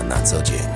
na co dzień.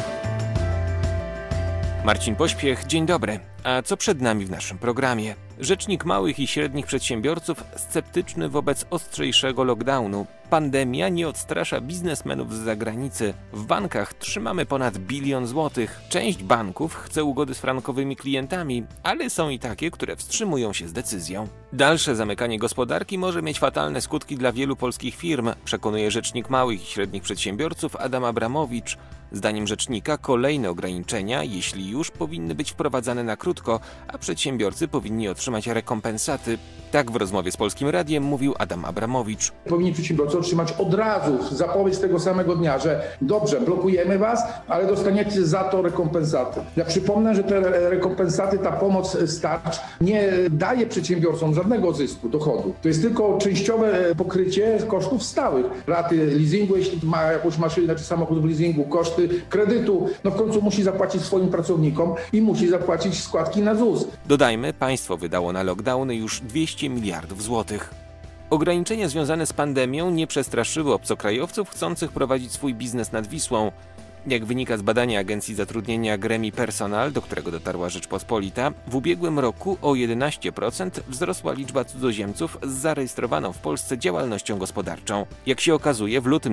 Marcin Pośpiech, dzień dobry. A co przed nami w naszym programie? Rzecznik małych i średnich przedsiębiorców sceptyczny wobec ostrzejszego lockdownu. Pandemia nie odstrasza biznesmenów z zagranicy. W bankach trzymamy ponad 1 bilion złotych. Część banków chce ugody z frankowymi klientami, ale są i takie, które wstrzymują się z decyzją. Dalsze zamykanie gospodarki może mieć fatalne skutki dla wielu polskich firm, przekonuje rzecznik małych i średnich przedsiębiorców Adam Abramowicz. Zdaniem rzecznika kolejne ograniczenia, jeśli już, powinny być wprowadzane na krótko, a przedsiębiorcy powinni otrzymać rekompensaty. Tak w rozmowie z Polskim Radiem mówił Adam Abramowicz. Powinni przedsiębiorcy otrzymać od razu zapowiedź tego samego dnia, że dobrze, blokujemy was, ale dostaniecie za to rekompensaty. Ja przypomnę, że te rekompensaty, ta pomoc z tarcz nie daje przedsiębiorcom żadnego zysku, dochodu. To jest tylko częściowe pokrycie kosztów stałych. Raty leasingu, jeśli ma jakąś maszynę czy samochód w leasingu, koszty kredytu, w końcu musi zapłacić swoim pracownikom i musi zapłacić składki na ZUS. Dodajmy, państwo wydało na lockdowny już 200 miliardów złotych. Ograniczenia związane z pandemią nie przestraszyły obcokrajowców chcących prowadzić swój biznes nad Wisłą. Jak wynika z badania Agencji Zatrudnienia Gremi Personal, do którego dotarła Rzeczpospolita, w ubiegłym roku o 11% wzrosła liczba cudzoziemców z zarejestrowaną w Polsce działalnością gospodarczą. Jak się okazuje, w lutym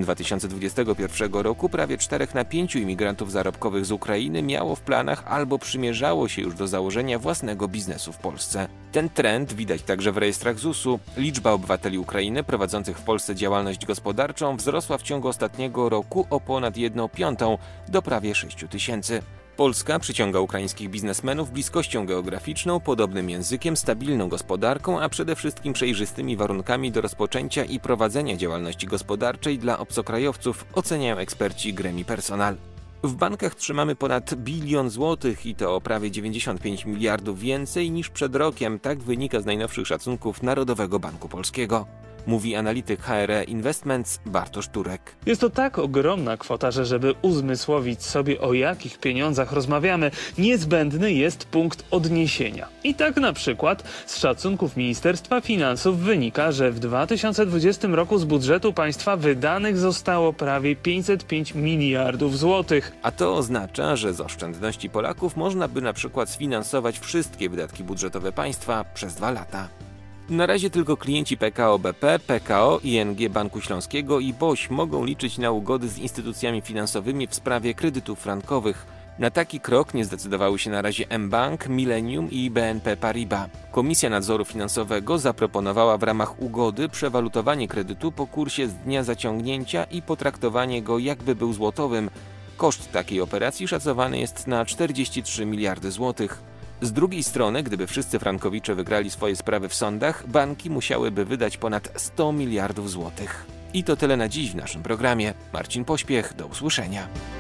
2021 roku prawie 4 na 5 imigrantów zarobkowych z Ukrainy miało w planach albo przymierzało się już do założenia własnego biznesu w Polsce. Ten trend widać także w rejestrach ZUS-u. Liczba obywateli Ukrainy prowadzących w Polsce działalność gospodarczą wzrosła w ciągu ostatniego roku o ponad 1/5 do prawie 6 tysięcy. Polska przyciąga ukraińskich biznesmenów bliskością geograficzną, podobnym językiem, stabilną gospodarką, a przede wszystkim przejrzystymi warunkami do rozpoczęcia i prowadzenia działalności gospodarczej dla obcokrajowców, oceniają eksperci Gremi Personal. W bankach trzymamy ponad 1 bilion złotych i to o prawie 95 miliardów więcej niż przed rokiem, tak wynika z najnowszych szacunków Narodowego Banku Polskiego. Mówi analityk HRE Investments Bartosz Turek. Jest to tak ogromna kwota, że żeby uzmysłowić sobie, o jakich pieniądzach rozmawiamy, niezbędny jest punkt odniesienia. I tak na przykład z szacunków Ministerstwa Finansów wynika, że w 2020 roku z budżetu państwa wydanych zostało prawie 505 miliardów złotych. A to oznacza, że z oszczędności Polaków można by na przykład sfinansować wszystkie wydatki budżetowe państwa przez 2 lata. Na razie tylko klienci PKO BP, PKO, ING Banku Śląskiego i BOŚ mogą liczyć na ugody z instytucjami finansowymi w sprawie kredytów frankowych. Na taki krok nie zdecydowały się na razie mBank, Millennium i BNP Paribas. Komisja Nadzoru Finansowego zaproponowała w ramach ugody przewalutowanie kredytu po kursie z dnia zaciągnięcia i potraktowanie go jakby był złotowym. Koszt takiej operacji szacowany jest na 43 miliardy złotych. Z drugiej strony, gdyby wszyscy frankowicze wygrali swoje sprawy w sądach, banki musiałyby wydać ponad 100 miliardów złotych. I to tyle na dziś w naszym programie. Marcin Pośpiech, do usłyszenia.